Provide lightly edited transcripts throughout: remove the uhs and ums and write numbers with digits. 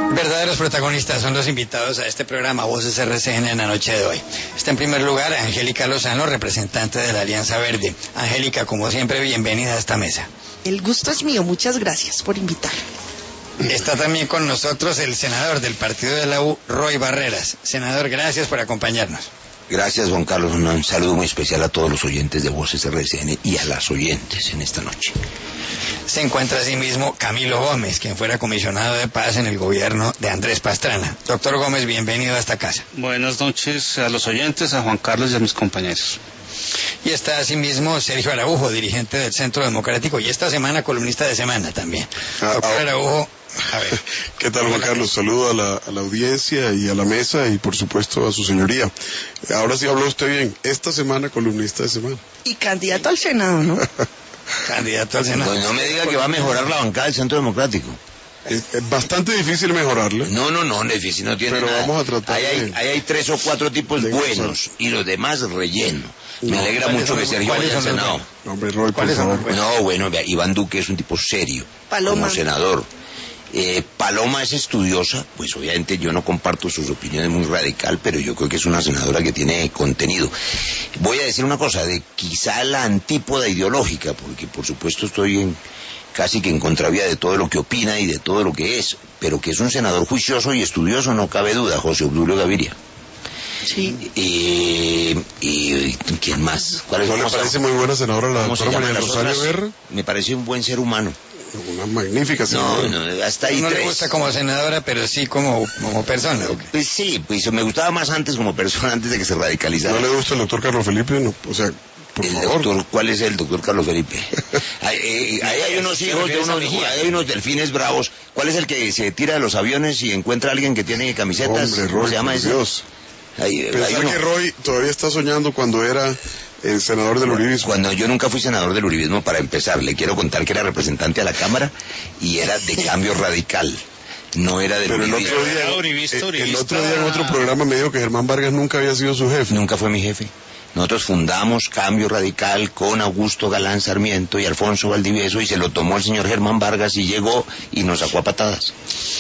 Verdaderos protagonistas son los invitados a este programa Voces RCN en la noche de hoy. Está en primer lugar Angélica Lozano, representante de la Alianza Verde. Angélica, como siempre, bienvenida a esta mesa. El gusto es mío, muchas gracias por invitar. Está también con nosotros el senador del partido de la U, Roy Barreras. Senador, gracias por acompañarnos. Gracias, Juan Carlos. Un saludo muy especial a todos los oyentes de Voces RCN y a las oyentes en esta noche. Se encuentra asimismo Camilo Gómez, quien fuera comisionado de paz en el gobierno de Andrés Pastrana. Doctor Gómez, bienvenido a esta casa. Buenas noches a los oyentes, a Juan Carlos y a mis compañeros. Y está asimismo Sergio Araujo, dirigente del Centro Democrático, y esta semana columnista de Semana también. Doctor Araujo, a ver. ¿Qué tal, Juan Carlos? Saludo a la audiencia y a la mesa y por supuesto a su señoría. Ahora sí habló usted bien. Esta semana columnista de Semana. Y candidato al Senado, ¿no? Candidato al Senado. Pues no me diga que va a mejorar la bancada del Centro Democrático. Es bastante difícil mejorarla. No, difícil no tiene pero nada. Vamos a tratar hay 3 o 4 tipos buenos y los demás relleno. Me alegra mucho que Sergio vaya al Senado. Hombre, Roy, por favor. No, bueno, Iván Duque es un tipo serio. Paloma. Como senador. Paloma es estudiosa, pues obviamente yo no comparto sus opiniones muy radical, pero yo creo que es una senadora que tiene contenido. Voy a decir una cosa, de quizá la antípoda ideológica, porque por supuesto estoy casi que en contravía de todo lo que opina y de todo lo que es, pero que es un senador juicioso y estudioso, no cabe duda, José Obdulio Gaviria. Sí. ¿Y quién más? ¿No le parece muy buena senadora la doctora María del Rosario Guerra? Me parece un buen ser humano. Una magnífica senadora. No, hasta ahí no 3. le gusta como senadora, pero sí como persona. Pues sí, pues me gustaba más antes como persona, antes de que se radicalizara. ¿No le gusta el doctor Carlos Felipe? No, o sea, por favor. Doctor, ¿cuál es el doctor Carlos Felipe? Ahí hay unos hijos de hay unos delfines bravos. ¿Cuál es el que se tira de los aviones y encuentra a alguien que tiene camisetas? Hombre, Roy, ¿cómo se llama ese? Dios. Pensar que Roy todavía está soñando cuando era el senador del uribismo. Cuando yo nunca fui senador del uribismo, para empezar, le quiero contar que era representante a la Cámara y era de Cambio Radical. No era del uribismo. El otro día en otro programa me dijo que Germán Vargas nunca había sido su jefe. Nunca fue mi jefe. Nosotros fundamos Cambio Radical con Augusto Galán Sarmiento y Alfonso Valdivieso y se lo tomó el señor Germán Vargas y llegó y nos sacó a patadas.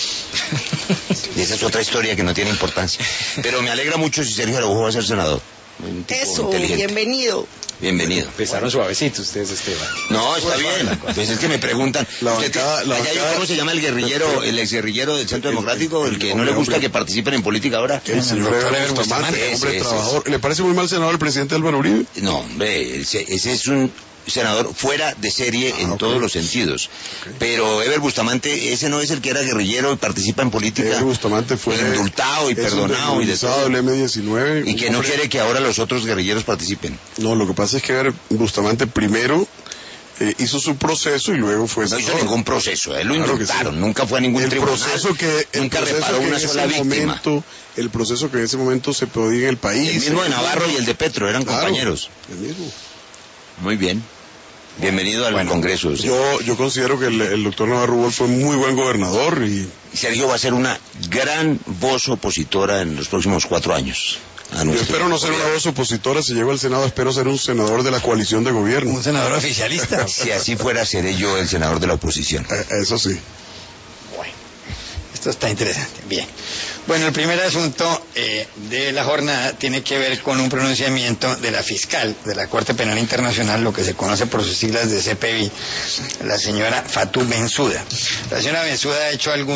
Y esa es otra historia que no tiene importancia. Pero me alegra mucho si Sergio Araujo va a ser senador. Eso, bienvenido. Bienvenido. Empezaron suavecitos ustedes, Esteban. No, está bien. Pues es que me preguntan. ¿Cómo se llama el guerrillero, el exguerrillero del Centro Democrático, el que no le gusta que participen en política ahora? El señor Eber Bustamante, hombre trabajador. ¿Le parece muy mal senador el presidente Álvaro Uribe? No, hombre, ese es un senador fuera de serie en todos los sentidos. Pero Eber Bustamante, ese no es el que era guerrillero y participa en política. Eber Bustamante fue indultado y perdonado y de todo. Del M-19. Y que no quiere que ahora los otros guerrilleros participen. No, lo que pasa es que Eber Bustamante primero hizo su proceso y luego fue... No hizo ningún proceso, él lo indultaron, sí. Nunca fue a ningún tribunal, nunca reparó una sola víctima. El proceso que en ese momento se podía en el país. El mismo de Navarro y el de Petro, eran compañeros. El mismo. Muy bien. Bienvenido al Congreso. ¿Sí? Yo considero que el doctor Navarro Wolf fue muy buen gobernador y Sergio va a ser una gran voz opositora en los próximos 4 años. Yo espero no ser una voz opositora, si llego al Senado espero ser un senador de la coalición de gobierno. Un senador oficialista. Si así fuera, seré yo el senador de la oposición. Eso sí. Bueno, esto está interesante. Bien. Bueno, el primer asunto de la jornada tiene que ver con un pronunciamiento de la fiscal de la Corte Penal Internacional, lo que se conoce por sus siglas de CPI, la señora Fatou Bensouda. La señora Bensouda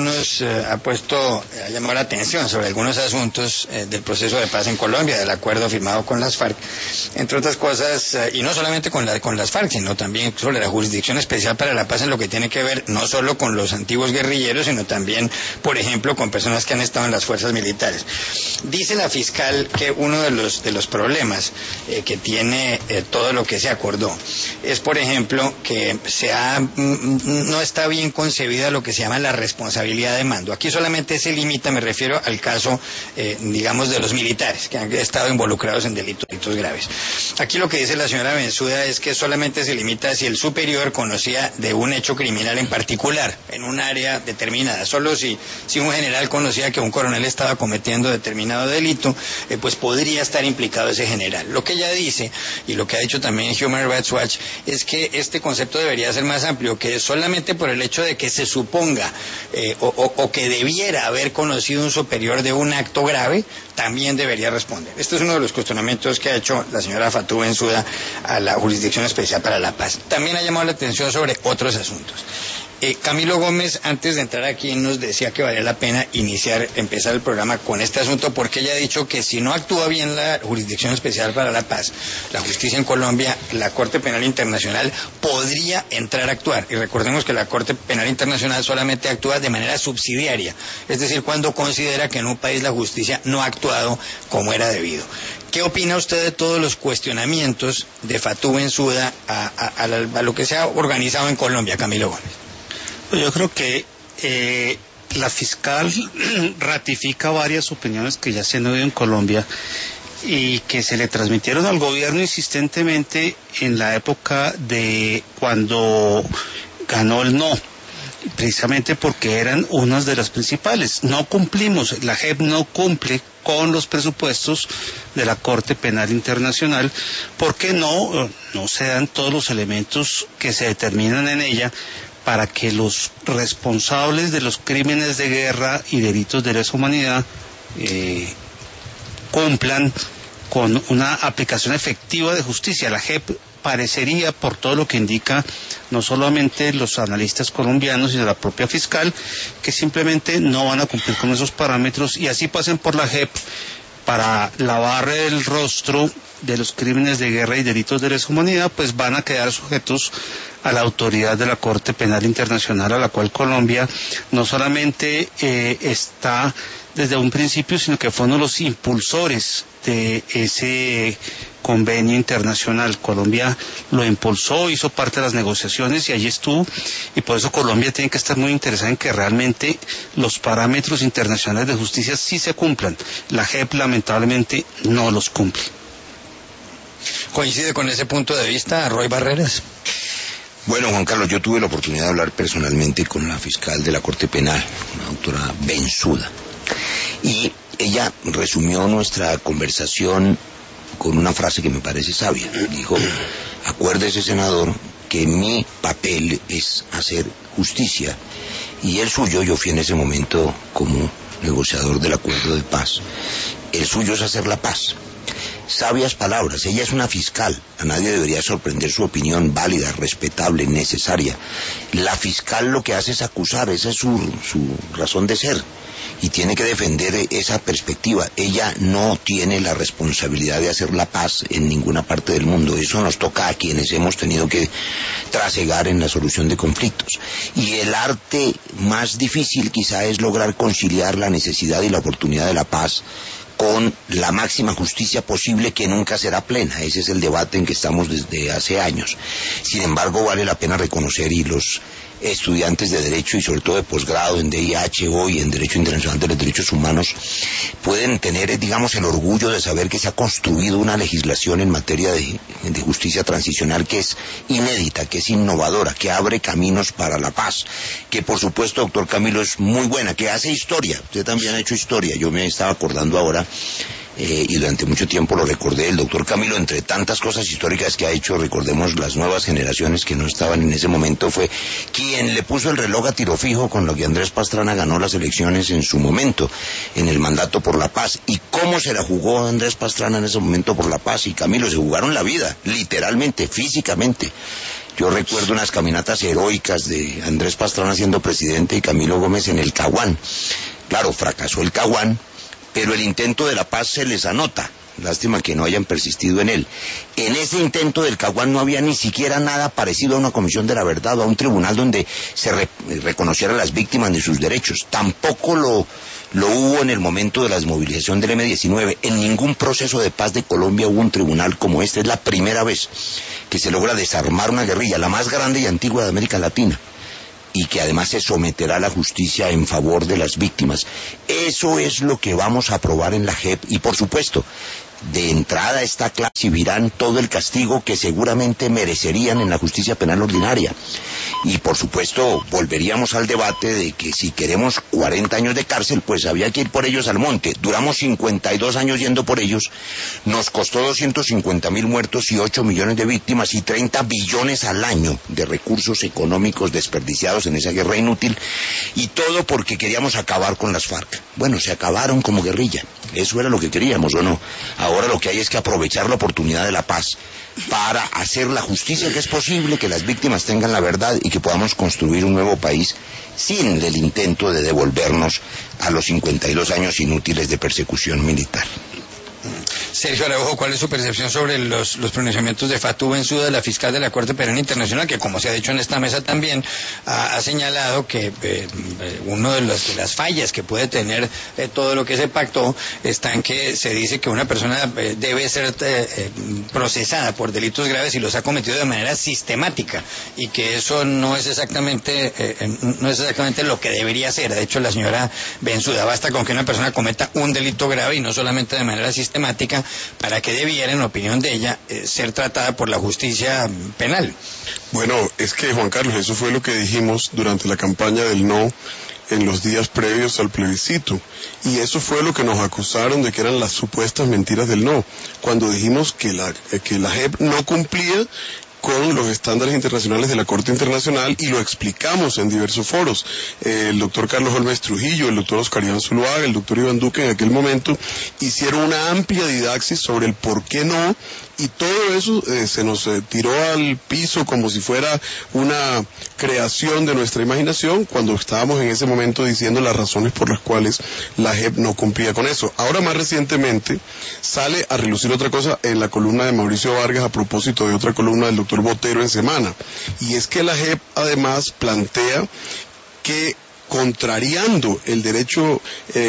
ha llamado la atención sobre algunos asuntos del proceso de paz en Colombia, del acuerdo firmado con las FARC, entre otras cosas, y no solamente con las FARC, sino también sobre la Jurisdicción Especial para la Paz en lo que tiene que ver no solo con los antiguos guerrilleros, sino también, por ejemplo, con personas que han estado en las fuerzas militares. Dice la fiscal que uno de los problemas que tiene todo lo que se acordó es, por ejemplo, que no está bien concebida lo que se llama la responsabilidad de mando. Aquí solamente se limita, me refiero al caso, digamos, de los militares que han estado involucrados en delitos graves. Aquí lo que dice la señora Bensouda es que solamente se limita si el superior conocía de un hecho criminal en particular, en un área determinada. Solo si Si un general conocía que un coronel estaba cometiendo determinado delito, pues podría estar implicado ese general. Lo que ella dice, y lo que ha dicho también Human Rights Watch, es que este concepto debería ser más amplio, que solamente por el hecho de que se suponga o que debiera haber conocido un superior de un acto grave, también debería responder. Este es uno de los cuestionamientos que ha hecho la señora Fatou Bensouda a la Jurisdicción Especial para la Paz. También ha llamado la atención sobre otros asuntos. Camilo Gómez, antes de entrar aquí, nos decía que valía la pena empezar el programa con este asunto, porque ella ha dicho que si no actúa bien la Jurisdicción Especial para la Paz, la justicia en Colombia, la Corte Penal Internacional podría entrar a actuar. Y recordemos que la Corte Penal Internacional solamente actúa de manera subsidiaria, es decir, cuando considera que en un país la justicia no ha actuado como era debido. ¿Qué opina usted de todos los cuestionamientos de Fatou Bensouda a lo que se ha organizado en Colombia, Camilo Gómez? Yo creo que la fiscal ratifica varias opiniones que ya se han oído en Colombia y que se le transmitieron al gobierno insistentemente en la época de cuando ganó el no, precisamente porque eran unas de las principales. No cumplimos, la JEP no cumple con los presupuestos de la Corte Penal Internacional porque no se dan todos los elementos que se determinan en ella para que los responsables de los crímenes de guerra y delitos de lesa humanidad cumplan con una aplicación efectiva de justicia. La JEP parecería, por todo lo que indica no solamente los analistas colombianos sino la propia fiscal, que simplemente no van a cumplir con esos parámetros y así pasen por la JEP para lavar el rostro de los crímenes de guerra y delitos de lesa humanidad, pues van a quedar sujetos a la autoridad de la Corte Penal Internacional, a la cual Colombia no solamente está desde un principio, sino que fue uno de los impulsores de ese convenio internacional. Colombia lo impulsó, hizo parte de las negociaciones y allí estuvo, y por eso Colombia tiene que estar muy interesada en que realmente los parámetros internacionales de justicia sí se cumplan. La JEP lamentablemente no los cumple. ¿Coincide con ese punto de vista, Roy Barreras? Bueno, Juan Carlos, yo tuve la oportunidad de hablar personalmente con la fiscal de la Corte Penal, la doctora Bensouda, y ella resumió nuestra conversación con una frase que me parece sabia. Dijo: acuérdese, senador, que mi papel es hacer justicia, y el suyo, yo fui en ese momento como negociador del acuerdo de paz, el suyo es hacer la paz. Sabias palabras. Ella es una fiscal, a nadie debería sorprender su opinión válida, respetable, necesaria. La fiscal lo que hace es acusar, esa es su razón de ser, y tiene que defender esa perspectiva. Ella no tiene la responsabilidad de hacer la paz en ninguna parte del mundo. Eso nos toca a quienes hemos tenido que trasegar en la solución de conflictos. Y el arte más difícil quizá es lograr conciliar la necesidad y la oportunidad de la paz con la máxima justicia posible, que nunca será plena. Ese es el debate en que estamos desde hace años. Sin embargo, vale la pena reconocer, y los estudiantes de Derecho y sobre todo de posgrado en DIH hoy, en Derecho Internacional de los Derechos Humanos, pueden tener, digamos, el orgullo de saber que se ha construido una legislación en materia de justicia transicional que es inédita, que es innovadora, que abre caminos para la paz, que por supuesto, doctor Camilo, es muy buena, que hace historia. Usted también ha hecho historia. Yo me estaba acordando ahora, y durante mucho tiempo lo recordé, el doctor Camilo, entre tantas cosas históricas que ha hecho, recordemos las nuevas generaciones que no estaban en ese momento, fue quien le puso el reloj a tiro fijo con lo que Andrés Pastrana ganó las elecciones en su momento, en el mandato por la paz. Y cómo se la jugó Andrés Pastrana en ese momento por la paz. Y Camilo, se jugaron la vida, literalmente, físicamente. Yo recuerdo unas caminatas heroicas de Andrés Pastrana siendo presidente y Camilo Gómez en el Caguán. Claro, fracasó el Caguán, pero el intento de la paz se les anota. Lástima que no hayan persistido en él. En ese intento del Caguán no había ni siquiera nada parecido a una comisión de la verdad o a un tribunal donde se reconociera a las víctimas de sus derechos. Tampoco lo hubo en el momento de la desmovilización del M-19. En ningún proceso de paz de Colombia hubo un tribunal como este. Es la primera vez que se logra desarmar una guerrilla, la más grande y antigua de América Latina, y que además se someterá a la justicia en favor de las víctimas. Eso es lo que vamos a aprobar en la JEP, y por supuesto, de entrada está claro, recibirán todo el castigo que seguramente merecerían en la justicia penal ordinaria. Y por supuesto volveríamos al debate de que si queremos 40 años de cárcel, pues había que ir por ellos al monte. Duramos 52 años yendo por ellos, nos costó 250.000 muertos y 8 millones de víctimas y 30 billones al año de recursos económicos desperdiciados en esa guerra inútil, y todo porque queríamos acabar con las FARC. Bueno, se acabaron como guerrilla, eso era lo que queríamos, ¿o no? Ahora lo que hay es que aprovechar la oportunidad de la paz para hacer la justicia que es posible, que las víctimas tengan la verdad y que podamos construir un nuevo país sin el intento de devolvernos a los 52 años inútiles de persecución militar. Sergio Araujo, ¿cuál es su percepción sobre los pronunciamientos de Fatou Bensouda, la fiscal de la Corte Penal Internacional, que, como se ha dicho en esta mesa también, ha señalado que uno de las fallas que puede tener todo lo que se pactó está en que se dice que una persona debe ser procesada por delitos graves y los ha cometido de manera sistemática, y que eso no es exactamente lo que debería ser. De hecho, la señora Bensouda, basta con que una persona cometa un delito grave y no solamente de manera sistemática para que debiera, en opinión de ella, ser tratada por la justicia penal. Bueno, es que, Juan Carlos, eso fue lo que dijimos durante la campaña del no en los días previos al plebiscito, y eso fue lo que nos acusaron de que eran las supuestas mentiras del no, cuando dijimos que la JEP no cumplía con los estándares internacionales de la Corte Internacional, y lo explicamos en diversos foros. El doctor Carlos Holmes Trujillo, el doctor Oscar Iván Zuluaga, el doctor Iván Duque en aquel momento hicieron una amplia didaxis sobre el por qué no, y todo eso se nos tiró al piso como si fuera una creación de nuestra imaginación, cuando estábamos en ese momento diciendo las razones por las cuales la JEP no cumplía con eso. Ahora, más recientemente, sale a relucir otra cosa en la columna de Mauricio Vargas a propósito de otra columna del doctor Botero en Semana, y es que la JEP además plantea que, contrariando el derecho,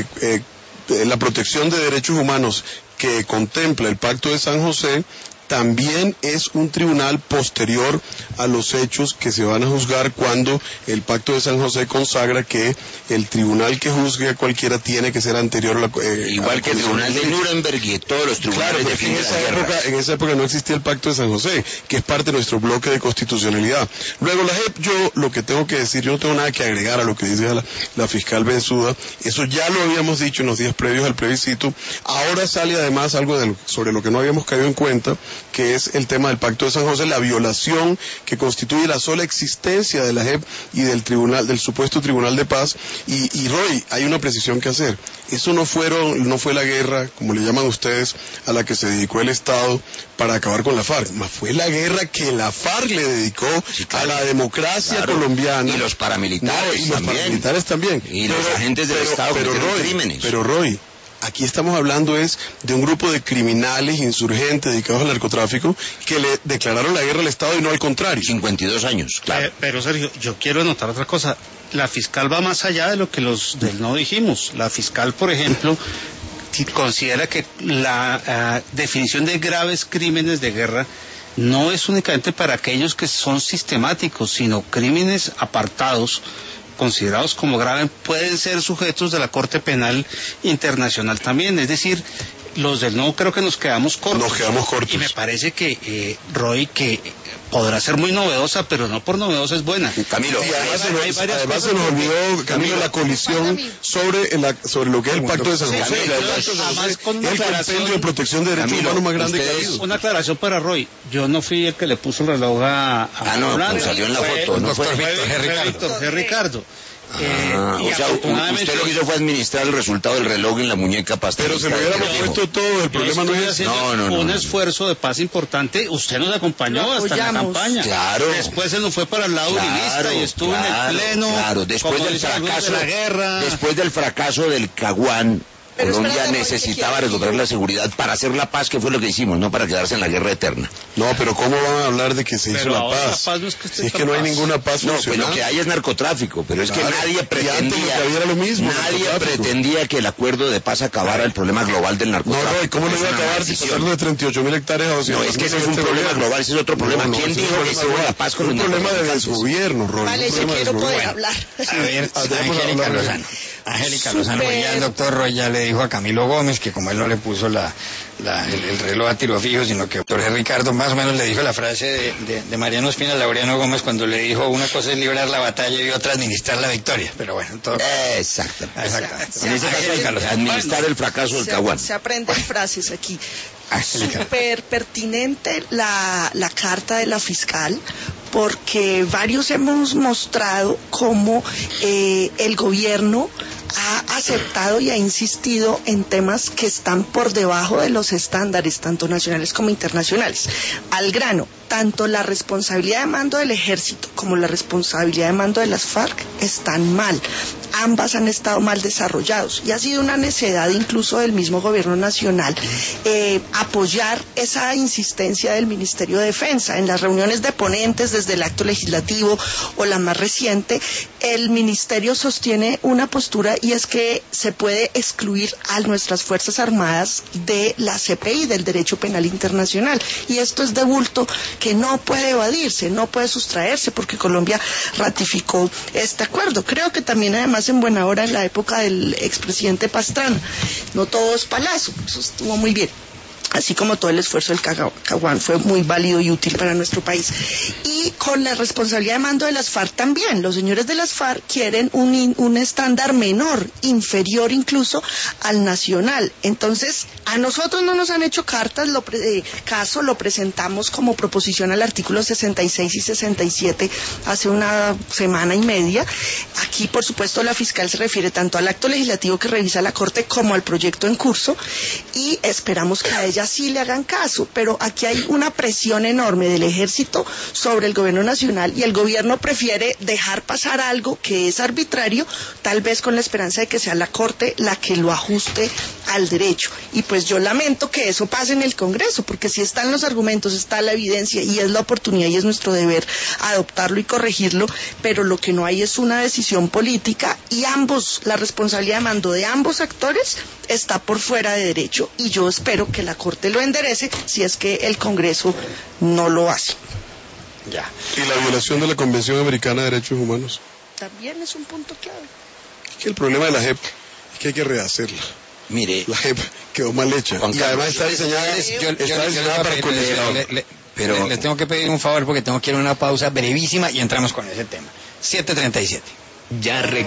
la protección de derechos humanos que contempla el Pacto de San José, también es un tribunal posterior a los hechos que se van a juzgar, cuando el Pacto de San José consagra que el tribunal que juzgue a cualquiera tiene que ser anterior a la... igual que el tribunal de Nuremberg y todos los tribunales de fin de la guerra. En esa época no existía el Pacto de San José, que es parte de nuestro bloque de constitucionalidad. Luego, la JEP, yo lo que tengo que decir, yo no tengo nada que agregar a lo que dice la fiscal Bensouda, eso ya lo habíamos dicho en los días previos al plebiscito. Ahora sale además algo sobre lo que no habíamos caído en cuenta, que es el tema del Pacto de San José, la violación que constituye la sola existencia de la JEP y del supuesto Tribunal de Paz. Y Roy, hay una precisión que hacer. Eso no fue la guerra, como le llaman ustedes, a la que se dedicó el Estado para acabar con la FARC. Fue la guerra que la FARC le dedicó a la democracia colombiana. Y los paramilitares también. Y los agentes del Estado que cometieron crímenes. Pero Roy, aquí estamos hablando es de un grupo de criminales insurgentes dedicados al narcotráfico que le declararon la guerra al Estado y no al contrario. 52 años, claro. Pero Sergio, yo quiero anotar otra cosa. La fiscal va más allá de lo que los del no dijimos. La fiscal, por ejemplo, considera que la definición de graves crímenes de guerra no es únicamente para aquellos que son sistemáticos, sino crímenes apartados, considerados como graves, pueden ser sujetos de la Corte Penal Internacional también. Es decir, los del no creo que nos quedamos cortos. Y me parece que, Roy, que podrá ser muy novedosa, pero no por novedosa es buena. Camilo, y además se nos olvidó, Camilo, la colisión sobre lo que es el Pacto de San José. Además, con una el compendio de protección de derechos humanos más grande que ha habido. Una aclaración para Roy. Yo no fui el que le puso el reloj a pues salió en la foto. No fue Víctor G. Ricardo. O sea, usted lo que hizo fue administrar el resultado del reloj en la muñeca pastelera. Pero se lo hubiéramos puesto todo, el problema no es un esfuerzo de paz importante. Usted nos acompañó hasta la campaña. Claro. Después se nos fue para el lado uribista y estuvo en el pleno. Claro, después del fracaso de la guerra. Después del fracaso del Caguán, Colombia necesitaba recuperar la seguridad para hacer la paz, que fue lo que hicimos, no para quedarse en la guerra eterna. No, pero ¿cómo van a hablar de que se hizo la paz? La paz no es que si es que no hay ninguna paz funcional. No, pues lo que hay es narcotráfico, pero es que nadie pretendía que el acuerdo de paz acabara el problema global del narcotráfico. No, ¿y cómo lo iba a acabar si pasarlo de 38.000 hectáreas a 200.000? No, es que ese es un problema global, ese es otro problema. ¿Quién dijo que se la paz con los narcotraficantes? Es un problema de desgobierno, Roy. Vale, si quiero poder hablar. A ver, Angélica Lozano. Angélica Lozano, ya el doctor Roy ya le dijo a Camilo Gómez que como él no le puso el reloj a tiro fijo, sino que el doctor Ricardo más o menos le dijo la frase de Mariano Espina Laureano Gómez cuando le dijo una cosa es librar la batalla y otra administrar la victoria, pero bueno, todo... Exactamente. En ese caso, administrar el fracaso del Caguán. Se aprenden frases aquí. Súper pertinente la carta de la fiscal, porque varios hemos mostrado cómo el gobierno ha aceptado y ha insistido en temas que están por debajo de los estándares, tanto nacionales como internacionales. Al grano, tanto la responsabilidad de mando del ejército como la responsabilidad de mando de las FARC están mal. Ambas han estado mal desarrollados y ha sido una necedad incluso del mismo gobierno nacional apoyar esa insistencia del Ministerio de Defensa. En las reuniones de ponentes desde el acto legislativo o la más reciente, el Ministerio sostiene una postura y es que se puede excluir a nuestras Fuerzas Armadas de la CPI, del Derecho Penal Internacional, y esto es de bulto que no puede evadirse, no puede sustraerse porque Colombia ratificó este acuerdo. Creo que también además en buena hora en la época del expresidente Pastrana. No todo es palazo, eso estuvo muy bien. Así como todo el esfuerzo del Caguán fue muy válido y útil para nuestro país. Y con la responsabilidad de mando de las FARC también. Los señores de las FARC quieren un estándar menor, inferior incluso al nacional. Entonces, a nosotros no nos han hecho cartas, lo presentamos como proposición al artículo 66 y 67 hace una semana y media. Aquí, por supuesto, la fiscal se refiere tanto al acto legislativo que revisa la Corte como al proyecto en curso y esperamos que a ella sí le hagan caso, pero aquí hay una presión enorme del ejército sobre el gobierno nacional y el gobierno prefiere dejar pasar algo que es arbitrario, tal vez con la esperanza de que sea la Corte la que lo ajuste al derecho. Y pues yo lamento que eso pase en el Congreso, porque si están los argumentos, está la evidencia y es la oportunidad y es nuestro deber adoptarlo y corregirlo, pero lo que no hay es una decisión política y la responsabilidad de mando de ambos actores está por fuera de derecho y yo espero que la Corte lo enderece si es que el Congreso no lo hace. Ya. ¿Y la violación de la Convención Americana de Derechos Humanos? También es un punto clave. Es que el problema de la JEP es que hay que rehacerla. Mire, la JEP quedó mal hecha y además está diseñada para condicionar. Pero les tengo que pedir un favor porque tengo que ir a una pausa brevísima y entramos con ese tema. 7:37. Ya